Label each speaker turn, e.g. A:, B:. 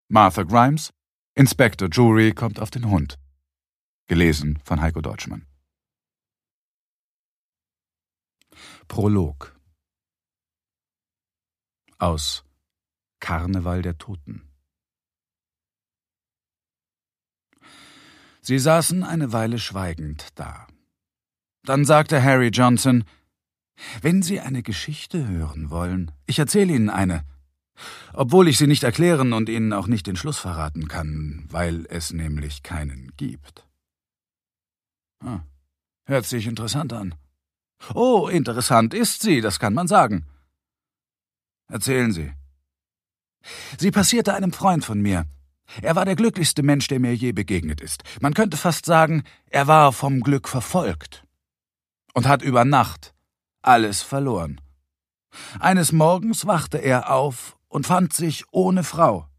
A: Martha Grimes, Inspektor Jury kommt auf den Hund. Gelesen von Heiko Deutschmann. Prolog aus Karneval der Toten. Sie saßen eine Weile schweigend da. Dann sagte Harry Johnson: »Wenn Sie eine Geschichte hören wollen, ich erzähle Ihnen eine, obwohl ich sie nicht erklären und Ihnen auch nicht den Schluss verraten kann, weil es nämlich keinen gibt.« Hört sich interessant an. »Oh, interessant ist sie, das kann man sagen.« »Erzählen Sie.« »Sie passierte einem Freund von mir. Er war der glücklichste Mensch, der mir je begegnet ist. Man könnte fast sagen, er war vom Glück verfolgt und hat über Nacht alles verloren. Eines Morgens wachte er auf und fand sich ohne Frau.